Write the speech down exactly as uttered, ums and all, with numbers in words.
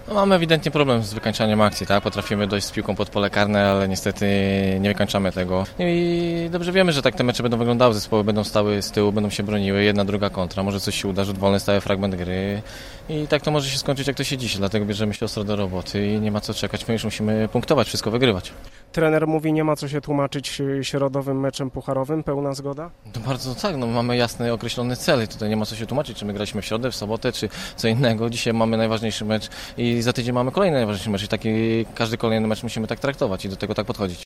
No, mamy ewidentnie problem z wykańczaniem akcji, tak? Potrafimy dojść z piłką pod pole karne, ale niestety nie wykańczamy tego. I dobrze wiemy, że tak te mecze będą wyglądały, zespoły będą stały z tyłu, będą się broniły, jedna, druga kontra, może coś się uda, rzut wolny, stały fragment gry i tak to może się skończyć, jak to się dzisiaj, dlatego bierzemy się ostro do roboty i nie ma co czekać, my już musimy punktować, wszystko wygrywać. Trener mówi, nie ma co się tłumaczyć środowym meczem pucharowym, pełna zgoda? To bardzo tak, no mamy jasny, określony cel, tutaj nie ma co się tłumaczyć, czy my graliśmy w środę, w sobotę, czy co innego, dzisiaj mamy najważniejszy mecz i za tydzień mamy kolejny najważniejszy mecz i taki każdy kolejny mecz musimy tak traktować i do tego tak podchodzić.